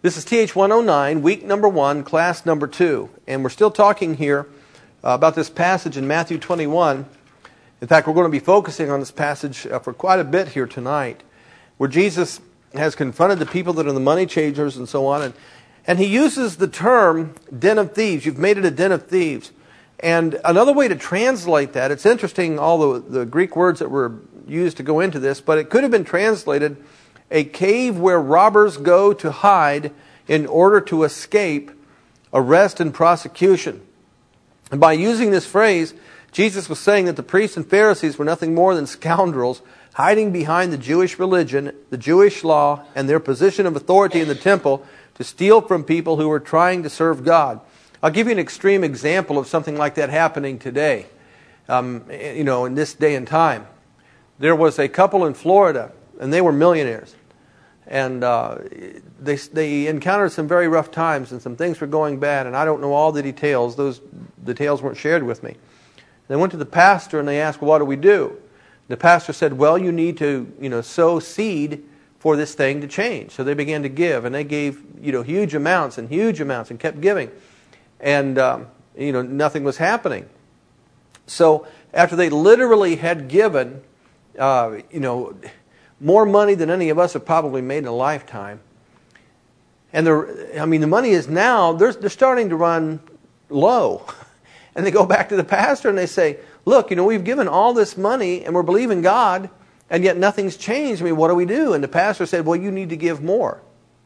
This is TH109, week number 1, class number 2. And we're still talking here about this passage in Matthew 21. In fact, we're going to be focusing on this passage for quite a bit here tonight, where Jesus has confronted the people that are the money changers and so on. And he uses the term den of thieves. You've made it a den of thieves. And another way to translate that, it's interesting, all the Greek words that were used to go into this, but it could have been translated a cave where robbers go to hide in order to escape arrest and prosecution. And by using this phrase, Jesus was saying that the priests and Pharisees were nothing more than scoundrels hiding behind the Jewish religion, the Jewish law, and their position of authority in the temple to steal from people who were trying to serve God. I'll give you an extreme example of something like that happening today, in this day and time. There was a couple in Florida, and they were millionaires. And they encountered some very rough times, and some things were going bad, and I don't know all the details. Those details weren't shared with me. They went to the pastor, and they asked, well, what do we do? The pastor said, well, you need to sow seed for this thing to change. So they began to give, and they gave huge amounts and kept giving. And nothing was happening. So after they literally had given more money than any of us have probably made in a lifetime. And the money is now, they're starting to run low. And they go back to the pastor and they say, look, we've given all this money and we're believing God, and yet nothing's changed. What do we do? And the pastor said, well, you need to give more.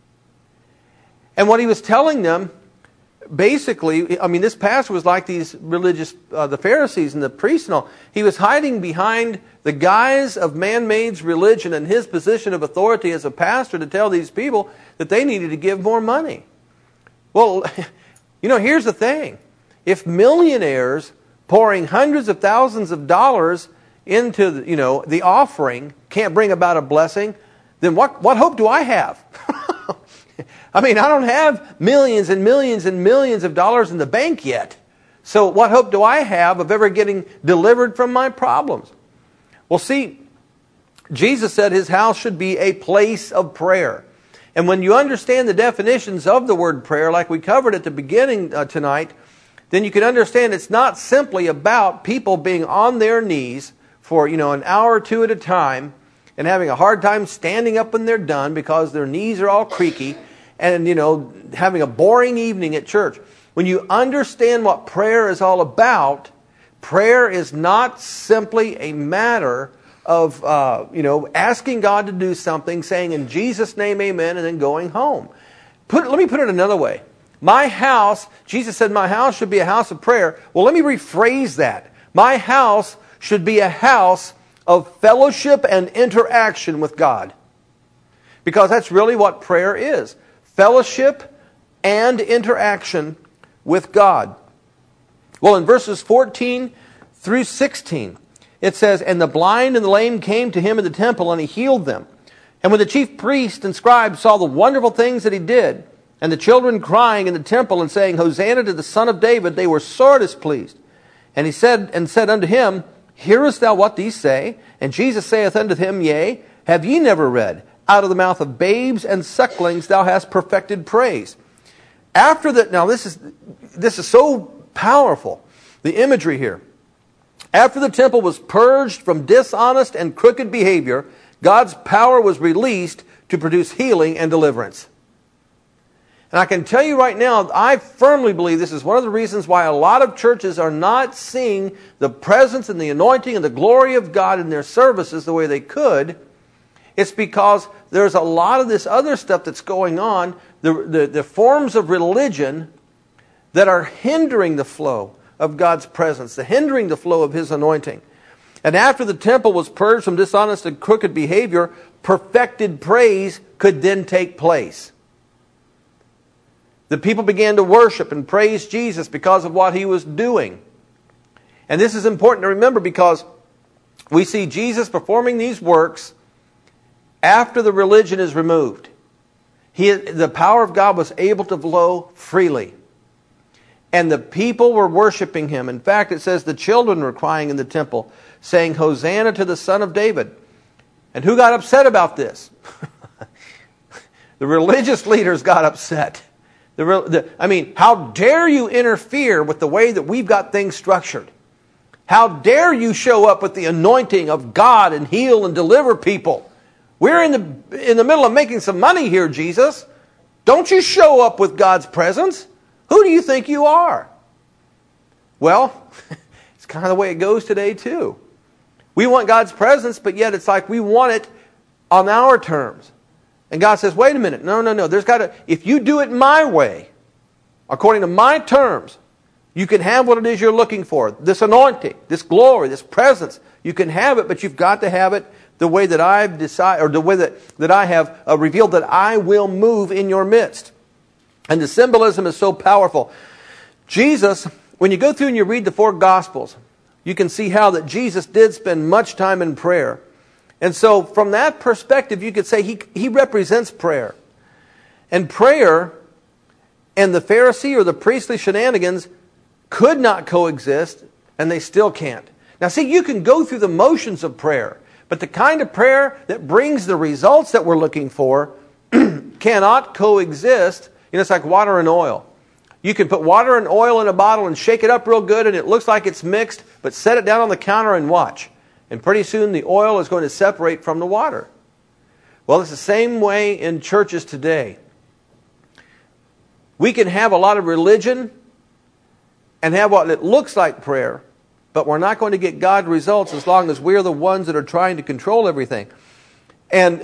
And what he was telling them, basically, this pastor was like these religious, the Pharisees and the priests and all. He was hiding behind the guise of man-made religion and his position of authority as a pastor to tell these people that they needed to give more money. Well, here's the thing. If millionaires pouring hundreds of thousands of dollars into the offering can't bring about a blessing, then what hope do I have? I don't have millions and millions and millions of dollars in the bank yet. So what hope do I have of ever getting delivered from my problems? Well, see, Jesus said his house should be a place of prayer. And when you understand the definitions of the word prayer, like we covered at the beginning tonight, then you can understand it's not simply about people being on their knees for an hour or two at a time and having a hard time standing up when they're done because their knees are all creaky, and having a boring evening at church. When you understand what prayer is all about, prayer is not simply a matter of asking God to do something, saying in Jesus' name amen, and then going home. Let me put it another way. My house, Jesus said my house should be a house of prayer. Well, let me rephrase that. My house should be a house of fellowship and interaction with God. Because that's really what prayer is. Fellowship and interaction with God. Well, in verses 14 through 16, it says, and the blind and the lame came to him in the temple, and he healed them. And when the chief priests and scribes saw the wonderful things that he did, and the children crying in the temple and saying, Hosanna to the Son of David, they were sore displeased. And he said unto him, hearest thou what these say? And Jesus saith unto him, yea, have ye never read, out of the mouth of babes and sucklings thou hast perfected praise. After that, now this is so powerful, the imagery here. After the temple was purged from dishonest and crooked behavior, God's power was released to produce healing and deliverance. And I can tell you right now, I firmly believe this is one of the reasons why a lot of churches are not seeing the presence and the anointing and the glory of God in their services the way they could. It's because there's a lot of this other stuff that's going on, the forms of religion that are hindering the flow of God's presence, hindering the flow of His anointing. And after the temple was purged from dishonest and crooked behavior, perfected praise could then take place. The people began to worship and praise Jesus because of what He was doing. And this is important to remember because we see Jesus performing these works after the religion is removed. The power of God was able to flow freely. And the people were worshiping Him. In fact, it says the children were crying in the temple, saying, Hosanna to the Son of David. And who got upset about this? The religious leaders got upset. How dare you interfere with the way that we've got things structured? How dare you show up with the anointing of God and heal and deliver people? We're in the middle of making some money here, Jesus. Don't you show up with God's presence? Who do you think you are? Well, it's kind of the way it goes today too. We want God's presence, but yet it's like we want it on our terms. And God says, wait a minute, no. If you do it my way, according to my terms, you can have what it is you're looking for. This anointing, this glory, this presence. You can have it, but you've got to have it the way that I've decided, or the way that I have revealed that I will move in your midst. And the symbolism is so powerful. Jesus, when you go through and you read the 4 Gospels, you can see how that Jesus did spend much time in prayer. And so from that perspective, you could say he represents prayer. And prayer and the Pharisee or the priestly shenanigans could not coexist, and they still can't. Now see, you can go through the motions of prayer, but the kind of prayer that brings the results that we're looking for cannot coexist. It's like water and oil. You can put water and oil in a bottle and shake it up real good and it looks like it's mixed, but set it down on the counter and watch. And pretty soon the oil is going to separate from the water. Well, it's the same way in churches today. We can have a lot of religion and have what it looks like prayer, but we're not going to get God results as long as we're the ones that are trying to control everything. And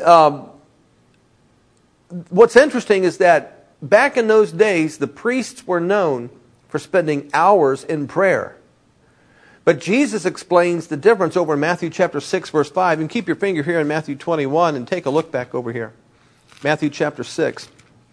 what's interesting is that back in those days, the priests were known for spending hours in prayer. But Jesus explains the difference over in Matthew chapter 6, verse 5. You can keep your finger here in Matthew 21 and take a look back over here. Matthew chapter 6.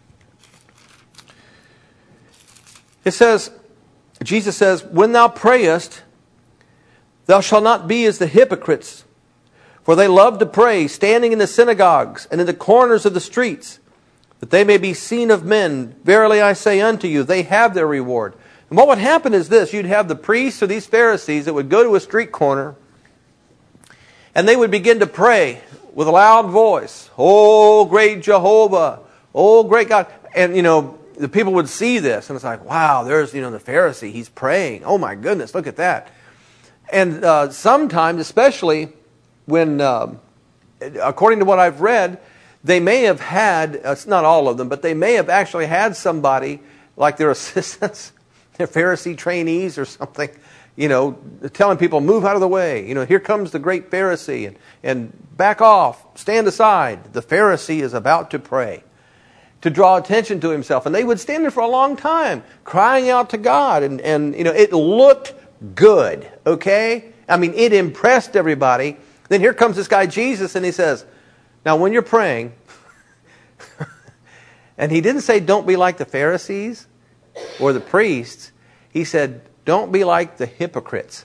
It says, Jesus says, when thou prayest, thou shalt not be as the hypocrites, for they love to pray, standing in the synagogues and in the corners of the streets, that they may be seen of men. Verily I say unto you, they have their reward. And what would happen is this. You'd have the priests or these Pharisees that would go to a street corner and they would begin to pray with a loud voice. Oh, great Jehovah. Oh, great God. And, the people would see this and it's like, wow, there's, the Pharisee. He's praying. Oh, my goodness, look at that. And sometimes, especially when, according to what I've read, they may have had, it's not all of them, but they may have actually had somebody like their assistants, their Pharisee trainees or something, telling people, move out of the way. Here comes the great Pharisee and back off, stand aside. The Pharisee is about to pray, to draw attention to himself. And they would stand there for a long time, crying out to God. And it looked good, okay? It impressed everybody. Then here comes this guy, Jesus, and he says, now when you're praying, and he didn't say don't be like the Pharisees or the priests. He said don't be like the hypocrites.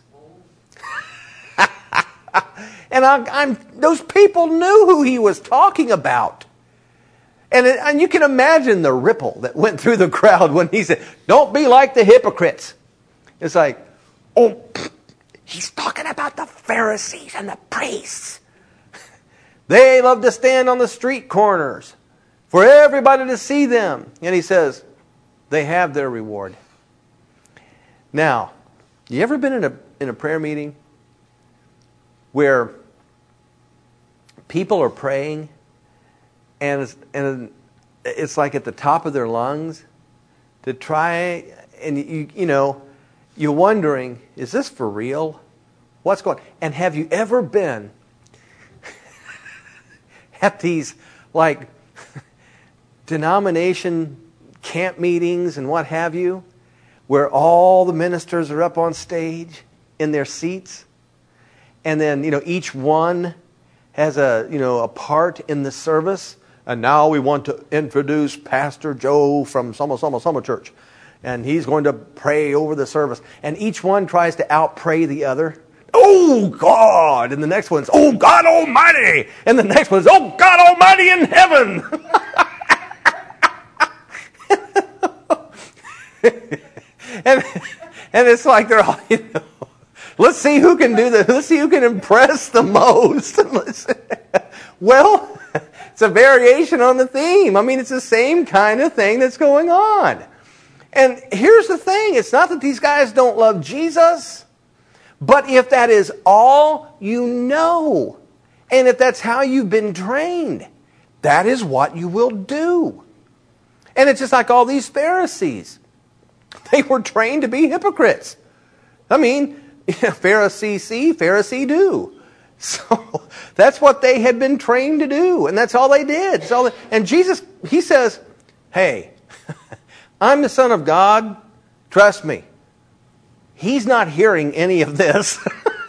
And those people knew who he was talking about. And you can imagine the ripple that went through the crowd when he said, don't be like the hypocrites. It's like, oh, he's talking about the Pharisees and the priests. They love to stand on the street corners for everybody to see them. And he says, they have their reward. Now, you ever been in a prayer meeting where people are praying and it's like at the top of their lungs to try, and you're wondering, is this for real? What's going on? And have you ever been at these denomination camp meetings and what have you, where all the ministers are up on stage in their seats, and then each one has a part in the service, and now we want to introduce Pastor Joe from some church, and he's going to pray over the service, and each one tries to out-pray the other. Oh, God! And the next one's, oh, God Almighty! And the next one's, oh, God Almighty in heaven! and it's like they're all, let's see who can do this. Let's see who can impress the most. Well, It's a variation on the theme. I mean, it's the same kind of thing that's going on. And here's the thing. It's not that these guys don't love Jesus, but if that is all you know, and if that's how you've been trained, that is what you will do. And it's just like all these Pharisees. They were trained to be hypocrites. I mean, Pharisee see, Pharisee do. So that's what they had been trained to do. And that's all they did. And Jesus, He says, hey, I'm the Son of God. Trust me. He's not hearing any of this.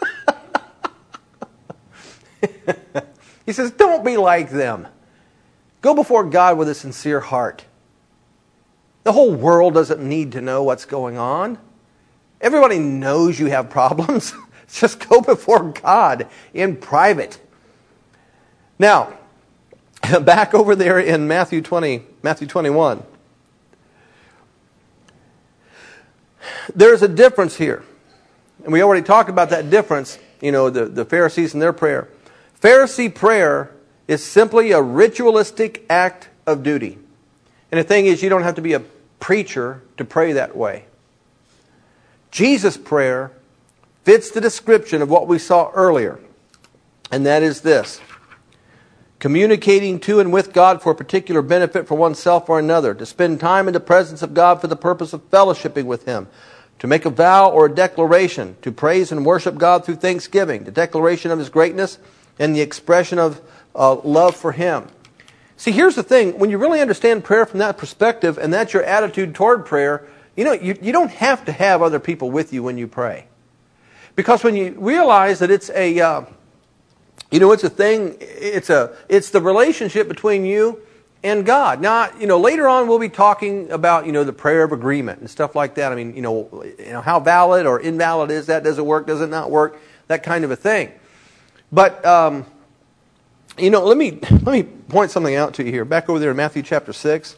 He says, don't be like them. Go before God with a sincere heart. The whole world doesn't need to know what's going on. Everybody knows you have problems. Just go before God in private. Now, back over there in Matthew 21. There's a difference here. And we already talked about that difference, the Pharisees and their prayer. Pharisee prayer is simply a ritualistic act of duty. And the thing is, you don't have to be a preacher to pray that way. Jesus' prayer fits the description of what we saw earlier. And that is this: communicating to and with God for a particular benefit for oneself or another, to spend time in the presence of God for the purpose of fellowshipping with Him, to make a vow or a declaration, to praise and worship God through thanksgiving, the declaration of His greatness, and the expression of love for Him. See, here's the thing. When you really understand prayer from that perspective, and that's your attitude toward prayer, you don't have to have other people with you when you pray. Because when you realize that it's it's a thing, it's the relationship between you and God. Now, later on we'll be talking about, the prayer of agreement and stuff like that. I mean, how valid or invalid is that? Does it work? Does it not work? That kind of a thing. But, let me point something out to you here. Back over there in Matthew chapter 6.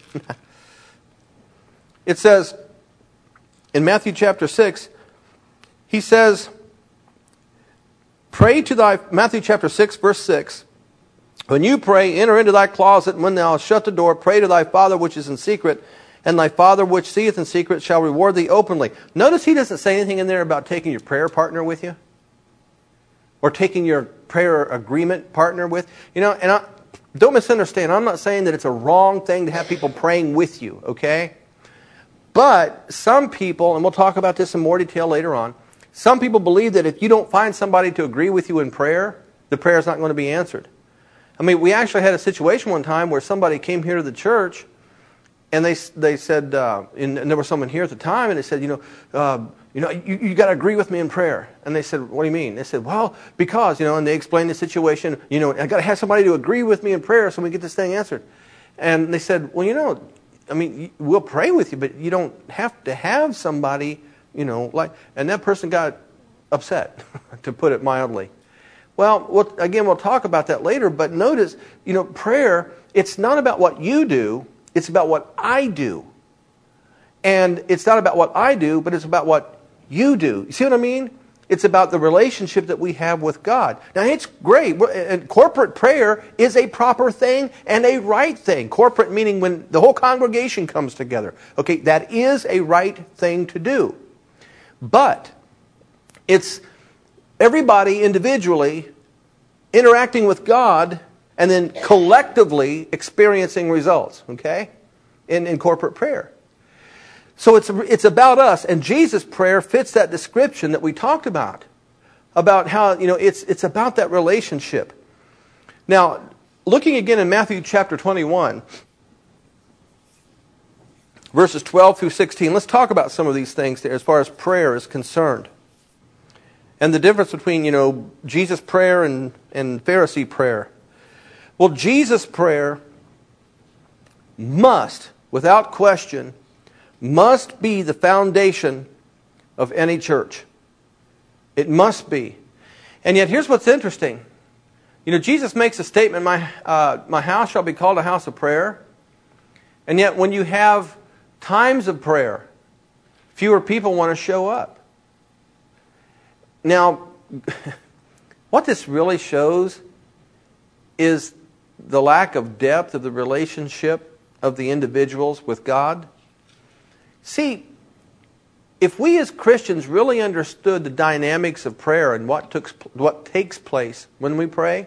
It says, in Matthew chapter 6, He says, Matthew chapter 6, verse 6, when you pray, enter into thy closet, and when thou hast shut the door, pray to thy Father which is in secret, and thy Father which seeth in secret shall reward thee openly. Notice He doesn't say anything in there about taking your prayer partner with you, or taking your prayer agreement partner with. Don't misunderstand. I'm not saying that it's a wrong thing to have people praying with you, okay? But some people, and we'll talk about this in more detail later on, some people believe that if you don't find somebody to agree with you in prayer, the prayer is not going to be answered. I mean, we actually had a situation one time where somebody came here to the church, and they said, and there was someone here at the time, and they said, you got to agree with me in prayer. And they said, what do you mean? They said, well, because, and they explained the situation, I got to have somebody to agree with me in prayer so we get this thing answered. And they said, well, we'll pray with you, but you don't have to have somebody, and that person got upset, to put it mildly. Well, we'll talk about that later, but notice, prayer, it's not about what you do, it's about what I do. And it's not about what I do, but it's about what you do. You see what I mean? It's about the relationship that we have with God. Now, it's great. And corporate prayer is a proper thing and a right thing. Corporate meaning when the whole congregation comes together. Okay, that is a right thing to do. But it's everybody individually interacting with God and then collectively experiencing results, okay, in corporate prayer. So it's about us, and Jesus' prayer fits that description that we talked about how, it's about that relationship. Now, looking again in Matthew chapter 21, verses 12 through 16, let's talk about some of these things there as far as prayer is concerned. And the difference between, Jesus' prayer and Pharisee prayer. Well, Jesus' prayer must, without question, must be the foundation of any church. It must be. And yet here's what's interesting. Jesus makes a statement, my house shall be called a house of prayer. And yet when you have times of prayer, fewer people want to show up. Now, what this really shows is the lack of depth of the relationship of the individuals with God? See, if we as Christians really understood the dynamics of prayer and what takes place when we pray,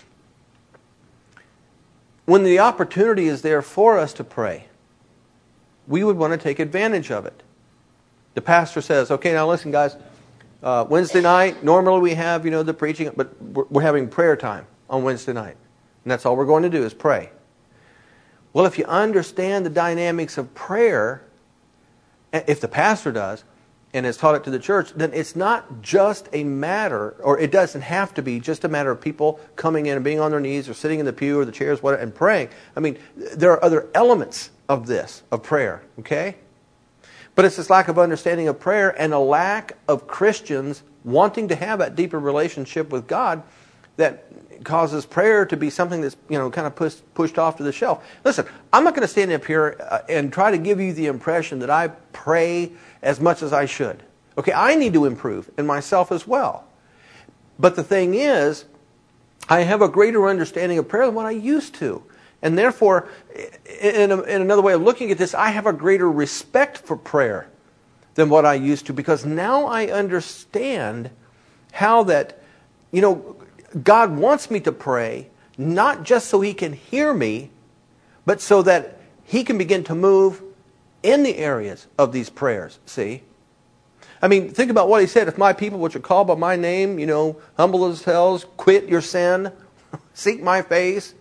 when the opportunity is there for us to pray, we would want to take advantage of it. The pastor says, okay, now listen guys, Wednesday night, normally we have, the preaching, but we're having prayer time on Wednesday night. And that's all we're going to do is pray. Well, if you understand the dynamics of prayer, if the pastor does, and has taught it to the church, then it's not just a matter, or it doesn't have to be just a matter of people coming in and being on their knees or sitting in the pew or the chairs and praying. I mean, there are other elements of this, of prayer, okay? But it's this lack of understanding of prayer and a lack of Christians wanting to have that deeper relationship with God that causes prayer to be something that's kind of pushed off to the shelf. Listen, I'm not going to stand up here and try to give you the impression that I pray as much as I should. Okay, I need to improve, and myself as well. But the thing is, I have a greater understanding of prayer than what I used to. And therefore, in another way of looking at this, I have a greater respect for prayer than what I used to, because now I understand how that, God wants me to pray, not just so He can hear me, but so that He can begin to move in the areas of these prayers, see? I mean, think about what He said. If my people, which are called by my name, humble themselves, quit your sin, seek my face,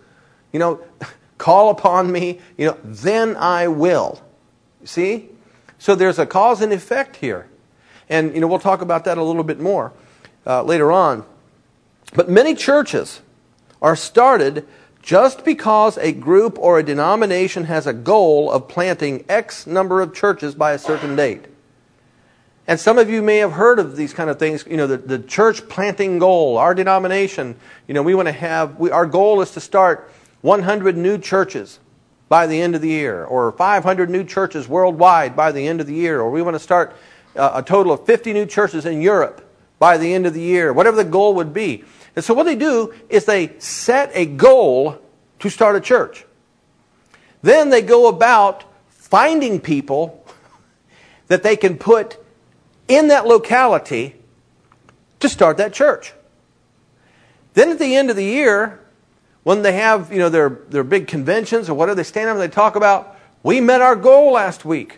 call upon me, then I will. See? So there's a cause and effect here. And, we'll talk about that a little bit more later on. But many churches are started just because a group or a denomination has a goal of planting X number of churches by a certain date. And some of you may have heard of these kind of things, the church planting goal, our denomination, we want to have, our goal is to start 100 new churches by the end of the year, or 500 new churches worldwide by the end of the year, or we want to start a total of 50 new churches in Europe by the end of the year, whatever the goal would be. And so what they do is they set a goal to start a church. Then they go about finding people that they can put in that locality to start that church. Then at the end of the year, when they have their big conventions or whatever, they stand up and they talk about, we met our goal last week.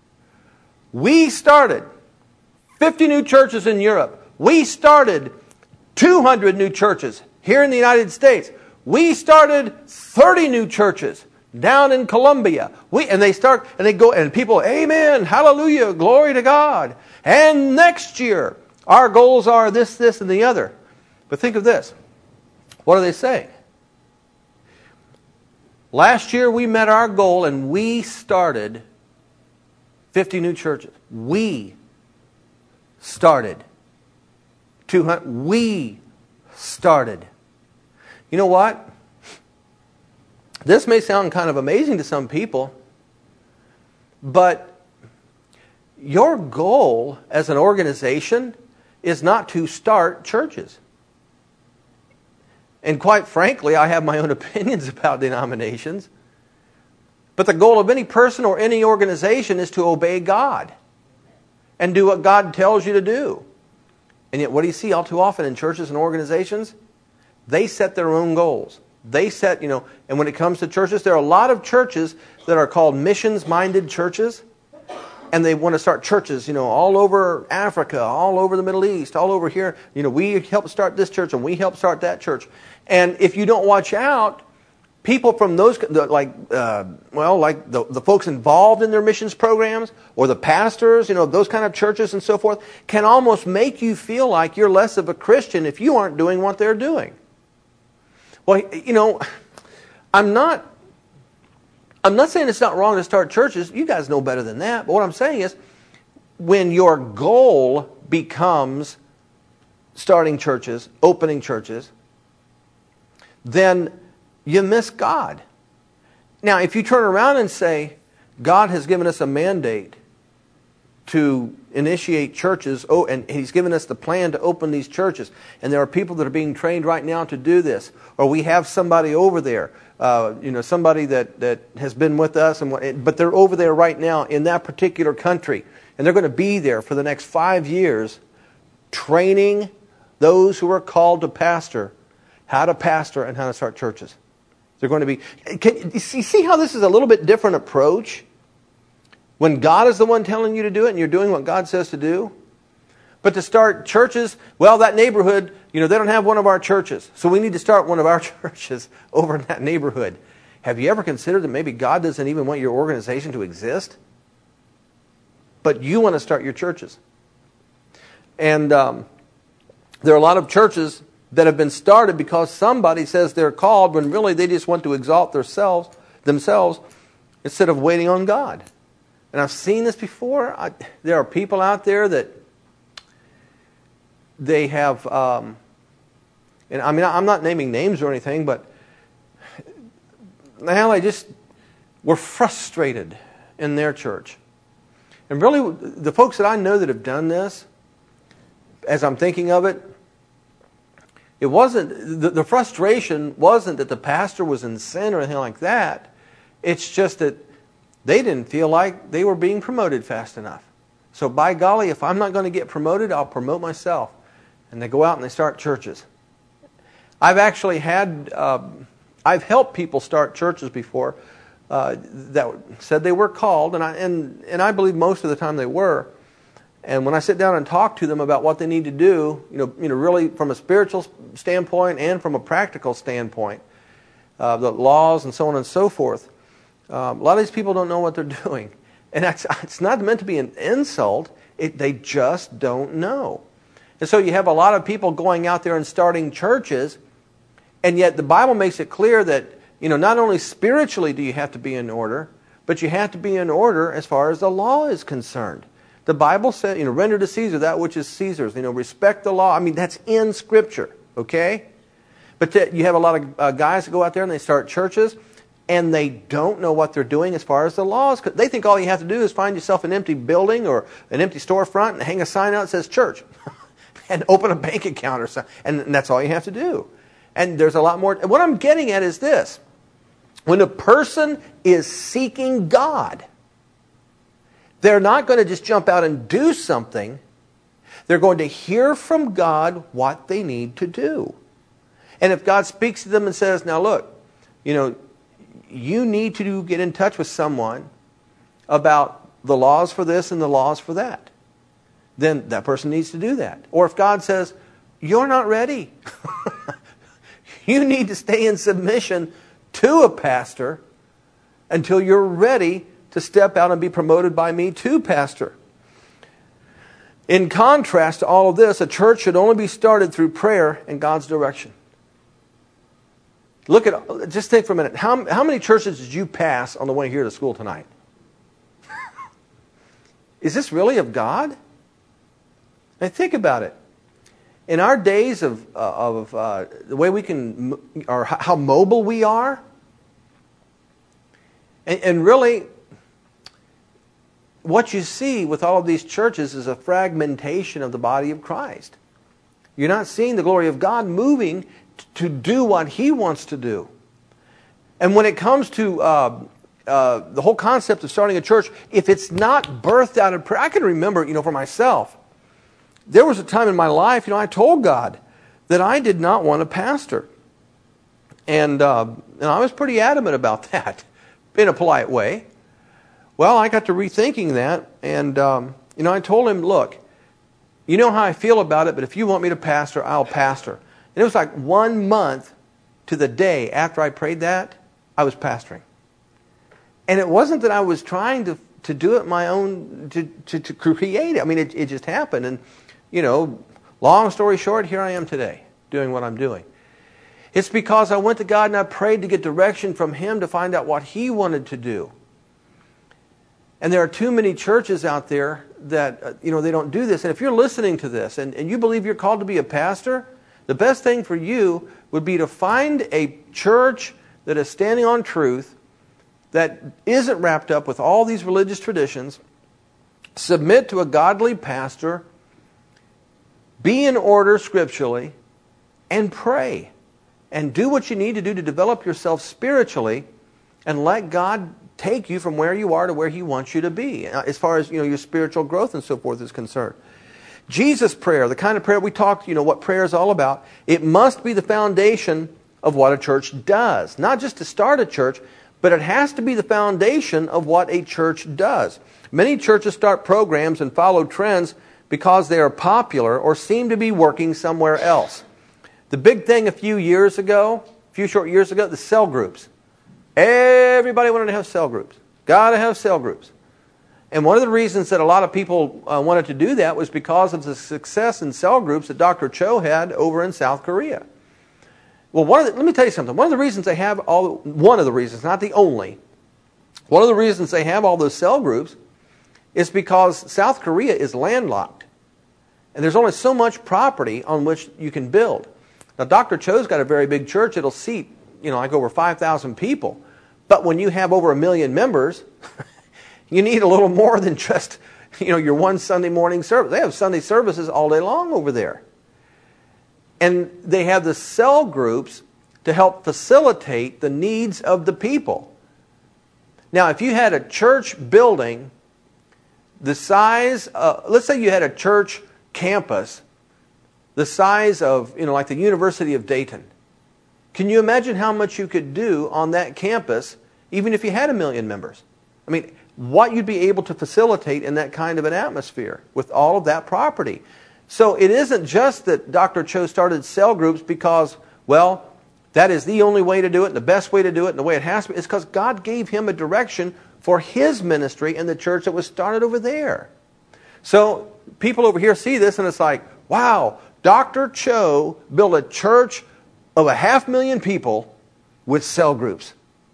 We started 50 new churches in Europe. We started 200 new churches here in the United States. We started 30 new churches down in Colombia. They go and people, amen, hallelujah, glory to God. And next year, our goals are this, and the other. But think of this. What are they saying? Last year we met our goal and we started 50 new churches. We started 200. We started. You know what? This may sound kind of amazing to some people, but your goal as an organization is not to start churches. And quite frankly, I have my own opinions about denominations. But the goal of any person or any organization is to obey God and do what God tells you to do. And yet what do you see all too often in churches and organizations? They set their own goals. They set, and when it comes to churches, there are a lot of churches that are called missions-minded churches. And they want to start churches, all over Africa, all over the Middle East, all over here. We helped start this church and we helped start that church. And if you don't watch out, people from those, like the folks involved in their missions programs, or the pastors, those kind of churches and so forth, can almost make you feel like you're less of a Christian if you aren't doing what they're doing. Well, I'm not saying it's not wrong to start churches. You guys know better than that. But what I'm saying is, when your goal becomes starting churches, opening churches, then you miss God. Now, if you turn around and say, God has given us a mandate to initiate churches. Oh, and He's given us the plan to open these churches. And there are people that are being trained right now to do this. Or we have somebody over there, somebody that has been with us, but they're over there right now in that particular country. And they're going to be there for the next 5 years, training those who are called to pastor, how to pastor and how to start churches. They're going to be... Can you see how this is a little bit different approach? When God is the one telling you to do it and you're doing what God says to do. But to start churches, well, that neighborhood, they don't have one of our churches. So we need to start one of our churches over in that neighborhood. Have you ever considered that maybe God doesn't even want your organization to exist? But you want to start your churches. And there are a lot of churches that have been started because somebody says they're called when really they just want to exalt themselves instead of waiting on God. And I've seen this before. There are people out there that they have, and I mean, I'm not naming names or anything, but now they just were frustrated in their church. And really, the folks that I know that have done this, as I'm thinking of it, it wasn't, the frustration wasn't that the pastor was in sin or anything like that. It's just that they didn't feel like they were being promoted fast enough. So by golly, if I'm not going to get promoted, I'll promote myself. And they go out and they start churches. I've actually I've helped people start churches before that said they were called, and I believe most of the time they were. And when I sit down and talk to them about what they need to do, really from a spiritual standpoint and from a practical standpoint, the laws and so on and so forth, a lot of these people don't know what they're doing. And it's not meant to be an insult. They just don't know. And so you have a lot of people going out there and starting churches, and yet the Bible makes it clear that, not only spiritually do you have to be in order, but you have to be in order as far as the law is concerned. The Bible says, render to Caesar that which is Caesar's. Respect the law. I mean, that's in Scripture, okay? But you have a lot of guys that go out there and they start churches, and they don't know what they're doing as far as the laws. They think all you have to do is find yourself an empty building or an empty storefront and hang a sign out that says church and open a bank account or something. And that's all you have to do. And there's a lot more. What I'm getting at is this. When a person is seeking God, they're not going to just jump out and do something. They're going to hear from God what they need to do. And if God speaks to them and says, now look, you need to get in touch with someone about the laws for this and the laws for that, then that person needs to do that. Or if God says, you're not ready, you need to stay in submission to a pastor until you're ready to step out and be promoted by me to pastor. In contrast to all of this, a church should only be started through prayer and God's direction. Just think for a minute. How many churches did you pass on the way here to school tonight? Is this really of God? And think about it. In our days of the way we can, or how mobile we are, and really, what you see with all of these churches is a fragmentation of the body of Christ. You're not seeing the glory of God moving to do what He wants to do. And when it comes to the whole concept of starting a church, if it's not birthed out of prayer, I can remember, for myself, there was a time in my life, I told God that I did not want a pastor. And I was pretty adamant about that, in a polite way. Well, I got to rethinking that, and I told him, look, you know how I feel about it, but if you want me to pastor, I'll pastor. And it was like 1 month to the day after I prayed that, I was pastoring. And it wasn't that I was trying to do it my own, to create it. I mean, it just happened. And, long story short, here I am today, doing what I'm doing. It's because I went to God and I prayed to get direction from Him to find out what He wanted to do. And there are too many churches out there that, they don't do this. And if you're listening to this and you believe you're called to be a pastor, the best thing for you would be to find a church that is standing on truth, that isn't wrapped up with all these religious traditions, submit to a godly pastor, be in order scripturally, and pray. And do what you need to do to develop yourself spiritually, and let God take you from where you are to where He wants you to be, as far as your spiritual growth and so forth is concerned. Jesus' prayer, the kind of prayer we talked, what prayer is all about, it must be the foundation of what a church does. Not just to start a church, but it has to be the foundation of what a church does. Many churches start programs and follow trends because they are popular or seem to be working somewhere else. The big thing a few short years ago, the cell groups. Everybody wanted to have cell groups. Got to have cell groups. And one of the reasons that a lot of people wanted to do that was because of the success in cell groups that Dr. Cho had over in South Korea. Well, let me tell you something. One of the reasons, not the only, one of the reasons they have all those cell groups is because South Korea is landlocked. And there's only so much property on which you can build. Now, Dr. Cho's got a very big church. It'll seat, like over 5,000 people. But when you have over 1 million members, you need a little more than just, your one Sunday morning service. They have Sunday services all day long over there. And they have the cell groups to help facilitate the needs of the people. Now, if you had a church building the size, let's say you had a church campus the size of, like the University of Dayton. Can you imagine how much you could do on that campus, even if you had 1 million members? I mean, what you'd be able to facilitate in that kind of an atmosphere with all of that property. So it isn't just that Dr. Cho started cell groups because, that is the only way to do it, and the best way to do it, and the way it has to be. It's because God gave him a direction for his ministry in the church that was started over there. So people over here see this and it's like, wow, Dr. Cho built a church of 500,000 people with cell groups.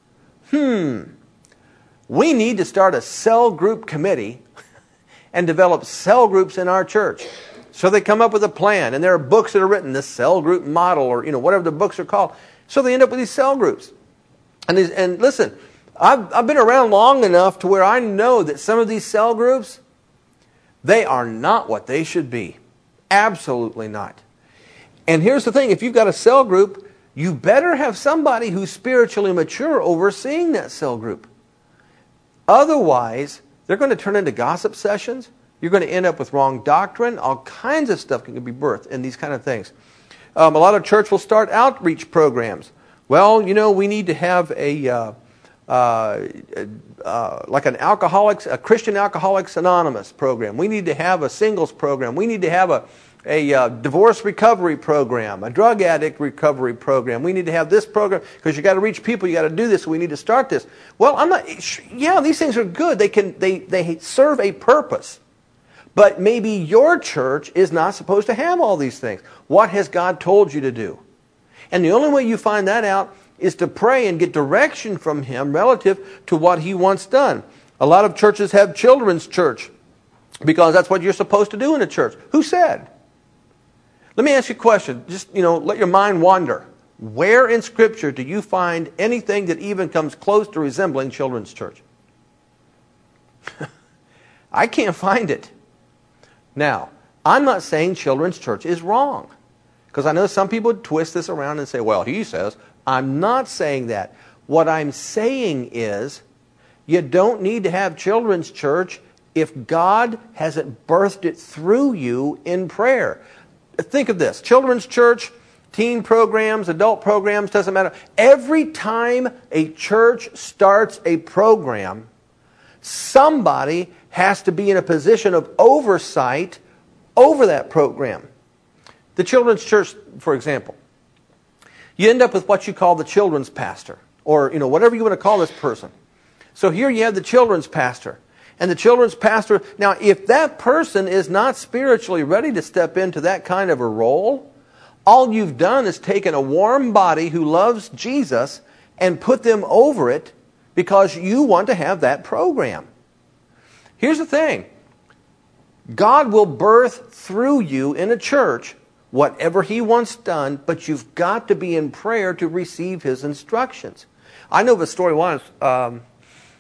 We need to start a cell group committee and develop cell groups in our church. So they come up with a plan, and there are books that are written, the cell group model, or whatever the books are called. So they end up with these cell groups. And listen, I've been around long enough to where I know that some of these cell groups, they are not what they should be. Absolutely not. And here's the thing, if you've got a cell group, you better have somebody who's spiritually mature overseeing that cell group. Otherwise, they're going to turn into gossip sessions. You're going to end up with wrong doctrine. All kinds of stuff can be birthed in these kind of things. A lot of church will start outreach programs. Well, we need to have a Christian Alcoholics Anonymous program. We need to have a singles program. We need to have a divorce recovery program, a drug addict recovery program. We need to have this program because you got to reach people. You got to do this. So we need to start this. Well, I'm not. Yeah, these things are good. They serve a purpose. But maybe your church is not supposed to have all these things. What has God told you to do? And the only way you find that out is to pray and get direction from Him relative to what He wants done. A lot of churches have children's church because that's what you're supposed to do in a church. Who said? Let me ask you a question. Just, let your mind wander. Where in Scripture do you find anything that even comes close to resembling children's church? I can't find it. Now, I'm not saying children's church is wrong. Because I know some people would twist this around and say, well, he says. I'm not saying that. What I'm saying is, you don't need to have children's church if God hasn't birthed it through you in prayer. Think of this. Children's church, teen programs, adult programs, doesn't matter. Every time a church starts a program, somebody has to be in a position of oversight over that program. The children's church, for example, you end up with what you call the children's pastor, or whatever you want to call this person. So here you have the children's pastor. And the children's pastor, now if that person is not spiritually ready to step into that kind of a role, all you've done is taken a warm body who loves Jesus and put them over it because you want to have that program. Here's the thing. God will birth through you in a church whatever He wants done, but you've got to be in prayer to receive His instructions. I know of a story once.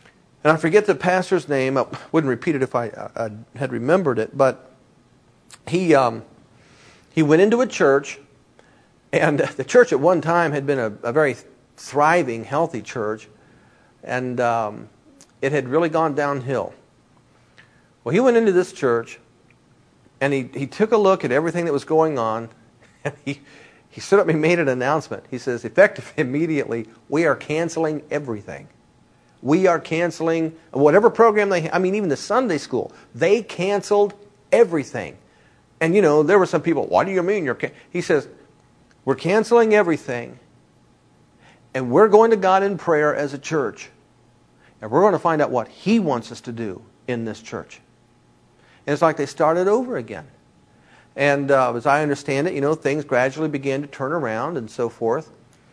And I forget the pastor's name. I wouldn't repeat it if I had remembered it. But he went into a church, and the church at one time had been a very thriving, healthy church, and it had really gone downhill. Well, he went into this church, and he took a look at everything that was going on, and he stood up and he made an announcement. He says, effective immediately, we are canceling everything. We are canceling whatever program they had. I mean, even the Sunday school, they canceled everything. And, there were some people, what do you mean? He says, we're canceling everything, and we're going to God in prayer as a church, and we're going to find out what He wants us to do in this church. And it's like they started over again. And as I understand it, things gradually began to turn around and so forth.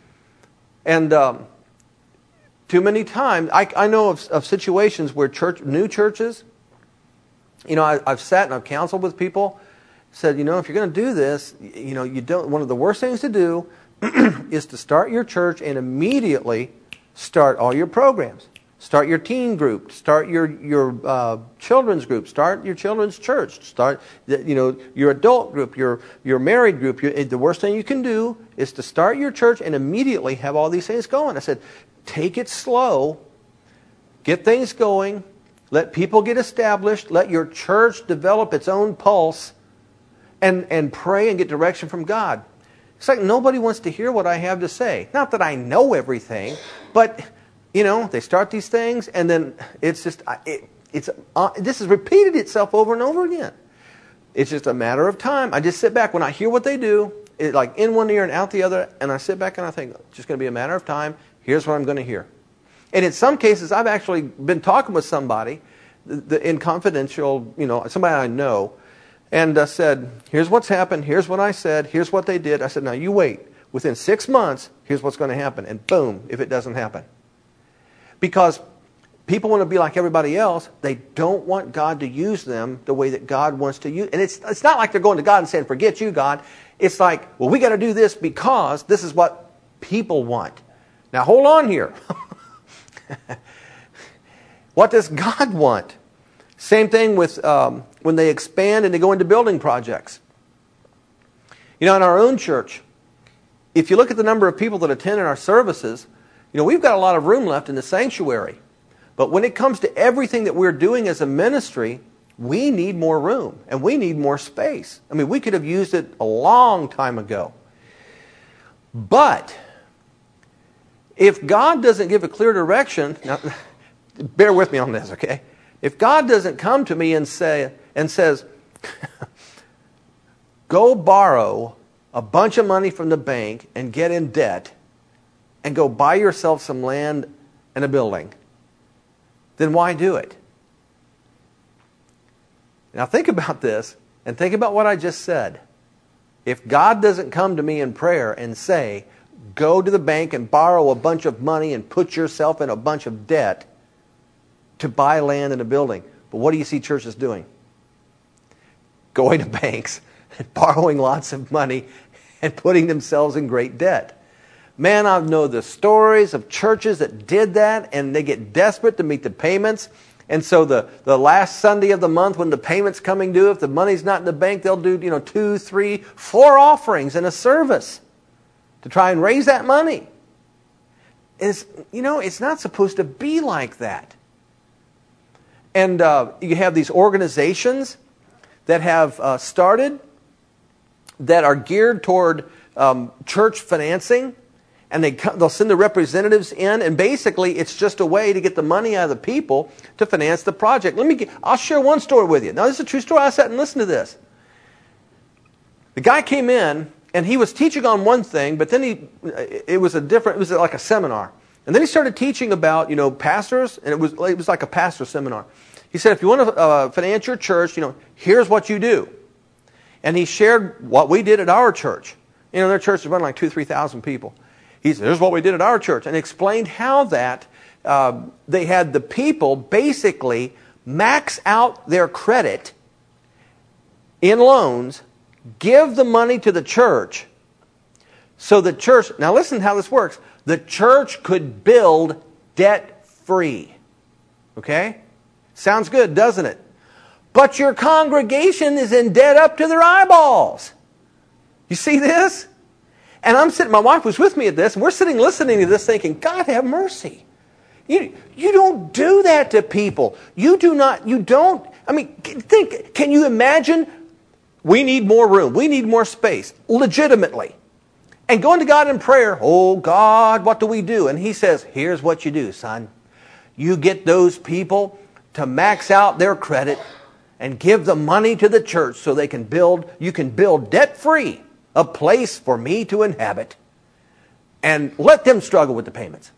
And too many times, I know of situations where new churches, I've sat and I've counseled with people, said, if you're going to do this, you don't. One of the worst things to do is to start your church and immediately start all your programs. Start your teen group. Start your children's group. Start your children's church. Start your adult group. Your married group. The worst thing you can do is to start your church and immediately have all these things going. I said, take it slow. Get things going. Let people get established. Let your church develop its own pulse, and pray and get direction from God. It's like nobody wants to hear what I have to say. Not that I know everything, but they start these things, and then it's just this has repeated itself over and over again. It's just a matter of time. I just sit back when I hear what they do, like in one ear and out the other, and I sit back and I think, it's just going to be a matter of time. Here's what I'm going to hear. And in some cases, I've actually been talking with somebody in confidential, somebody I know, and said, here's what's happened, here's what I said, here's what they did. I said, now you wait. Within 6 months, here's what's going to happen. And boom, if it doesn't happen. Because people want to be like everybody else. They don't want God to use them the way that God wants to use. And it's not like they're going to God and saying, forget you, God. It's like, well, we got to do this because this is what people want. Now, hold on here. What does God want? Same thing with when they expand and they go into building projects. In our own church, if you look at the number of people that attend in our services, we've got a lot of room left in the sanctuary. But when it comes to everything that we're doing as a ministry, we need more room and we need more space. I mean, we could have used it a long time ago. But if God doesn't give a clear direction, now, bear with me on this, okay? If God doesn't come to me and says, go borrow a bunch of money from the bank and get in debt and go buy yourself some land and a building, then why do it? Now think about this and think about what I just said. If God doesn't come to me in prayer and say, go to the bank and borrow a bunch of money and put yourself in a bunch of debt to buy land and a building. But what do you see churches doing? Going to banks and borrowing lots of money and putting themselves in great debt. Man, I know the stories of churches that did that, and they get desperate to meet the payments. And so the last Sunday of the month when the payment's coming due, if the money's not in the bank, they'll do 2, 3, 4 offerings in a service to try and raise that money. It's not supposed to be like that. And you have these organizations that have started that are geared toward church financing, and they'll send the representatives in, and basically it's just a way to get the money out of the people to finance the project. I'll share one story with you. Now, this is a true story. I sat and listened to this. The guy came in, and he was teaching on one thing, but then it was like a seminar. And then he started teaching about, pastors, and it was like a pastor seminar. He said, if you want to finance your church, here's what you do. And he shared what we did at our church. Their church is running like 2,000 to 3,000 people. He said, here's what we did at our church. And explained how that they had the people basically max out their credit in loans, give the money to the church, so the church, now listen to how this works, the church could build debt-free. Okay? Sounds good, doesn't it? But your congregation is in debt up to their eyeballs. You see this? And I'm sitting, my wife was with me at this, and we're sitting listening to this thinking, God have mercy. You don't do that to people. You don't, I mean, can you imagine? We need more room. We need more space, legitimately. And going to God in prayer, oh God, what do we do? And He says, here's what you do, son. You get those people to max out their credit and give the money to the church so you can build debt-free a place for me to inhabit. And let them struggle with the payments.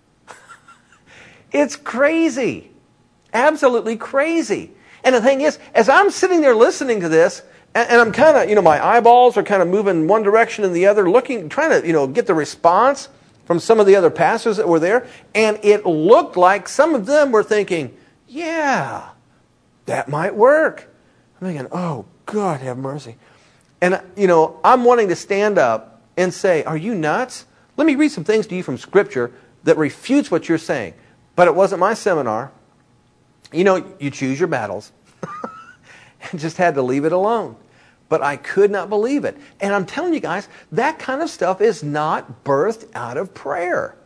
It's crazy. Absolutely crazy. And the thing is, as I'm sitting there listening to this, and I'm kind of, my eyeballs are kind of moving one direction and the other, trying to, get the response from some of the other pastors that were there. And it looked like some of them were thinking, yeah, that might work. I'm thinking, oh, God have mercy. And, I'm wanting to stand up and say, are you nuts? Let me read some things to you from Scripture that refutes what you're saying. But it wasn't my seminar. You choose your battles. And just had to leave it alone. But I could not believe it. And I'm telling you guys, that kind of stuff is not birthed out of prayer.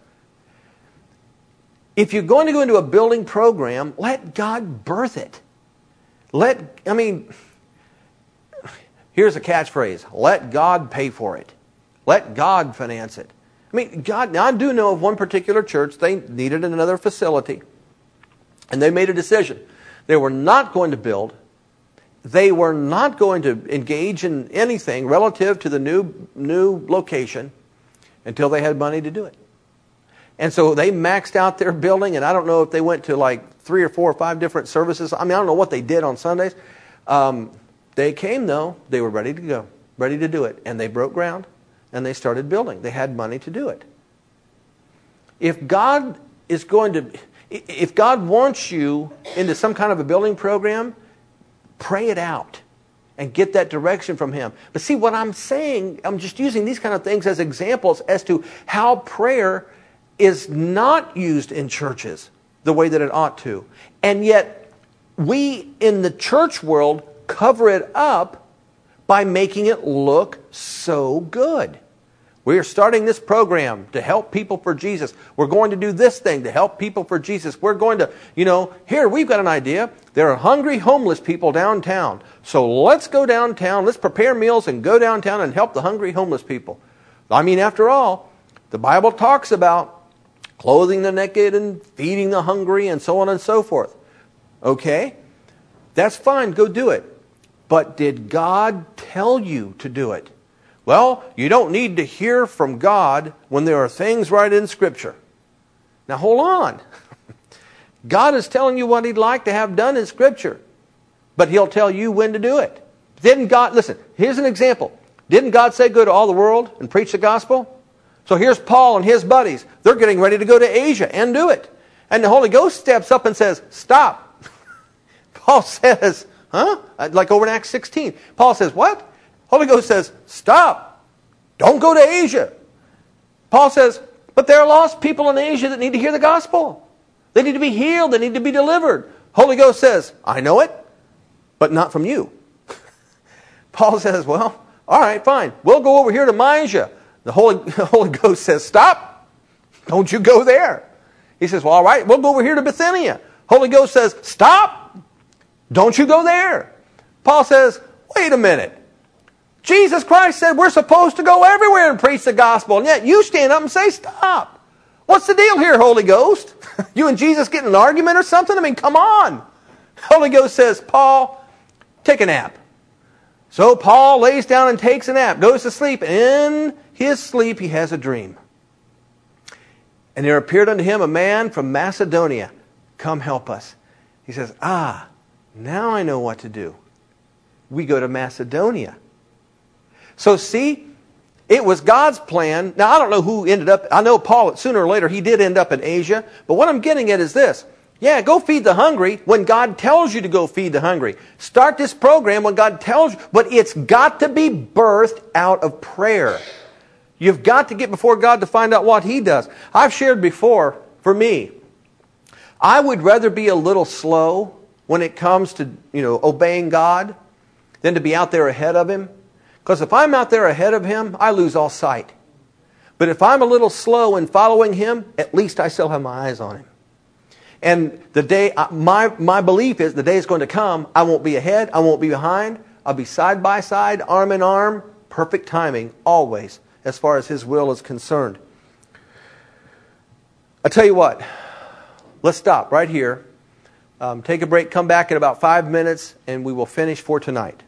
If you're going to go into a building program, let God birth it. Here's a catchphrase. Let God pay for it. Let God finance it. God, now I do know of one particular church, they needed another facility. And they made a decision. They were not going to build. They were not going to engage in anything relative to the new location until they had money to do it. And so they maxed out their building, and I don't know if they went to like 3 or 4 or 5 different services. I don't know what they did on Sundays. They came, though. They were ready to go, ready to do it. And they broke ground, and they started building. They had money to do it. If God wants you into some kind of a building program, pray it out and get that direction from Him. But see, what I'm saying, I'm just using these kind of things as examples as to how prayer is not used in churches the way that it ought to. And yet, we in the church world cover it up by making it look so good. We are starting this program to help people for Jesus. We're going to do this thing to help people for Jesus. We're going to, here we've got an idea. There are hungry homeless people downtown. So let's go downtown, let's prepare meals and go downtown and help the hungry homeless people. After all, the Bible talks about clothing the naked and feeding the hungry and so on and so forth. Okay? That's fine, go do it. But did God tell you to do it? Well, you don't need to hear from God when there are things right in Scripture. Now hold on. God is telling you what He'd like to have done in Scripture. But He'll tell you when to do it. Listen, here's an example. Didn't God say go to all the world and preach the gospel? So here's Paul and his buddies. They're getting ready to go to Asia and do it. And the Holy Ghost steps up and says, stop. Paul says, huh? Like over in Acts 16. Paul says, what? Holy Ghost says, stop. Don't go to Asia. Paul says, but there are lost people in Asia that need to hear the gospel. They need to be healed. They need to be delivered. Holy Ghost says, I know it, but not from you. Paul says, well, all right, fine. We'll go over here to Mysia. The Holy Ghost says, stop. Don't you go there. He says, well, all right, we'll go over here to Bithynia. Holy Ghost says, stop. Don't you go there. Paul says, wait a minute. Jesus Christ said we're supposed to go everywhere and preach the gospel. And yet you stand up and say, stop. What's the deal here, Holy Ghost? You and Jesus getting an argument or something? Come on. Holy Ghost says, Paul, take a nap. So Paul lays down and takes a nap, goes to sleep. In his sleep he has a dream. And there appeared unto him a man from Macedonia. Come help us. He says, now I know what to do. We go to Macedonia. So see, it was God's plan. Now I don't know who ended up, I know Paul, sooner or later, he did end up in Asia. But what I'm getting at is this. Yeah, go feed the hungry when God tells you to go feed the hungry. Start this program when God tells you. But it's got to be birthed out of prayer. You've got to get before God to find out what He does. I've shared before, for me, I would rather be a little slow when it comes to, obeying God than to be out there ahead of Him. Because if I'm out there ahead of Him, I lose all sight. But if I'm a little slow in following Him, at least I still have my eyes on Him. And the day, my belief is the day is going to come, I won't be ahead, I won't be behind. I'll be side by side, arm in arm. Perfect timing, always, as far as His will is concerned. I tell you what, let's stop right here. Take a break, come back in about 5 minutes, and we will finish for tonight.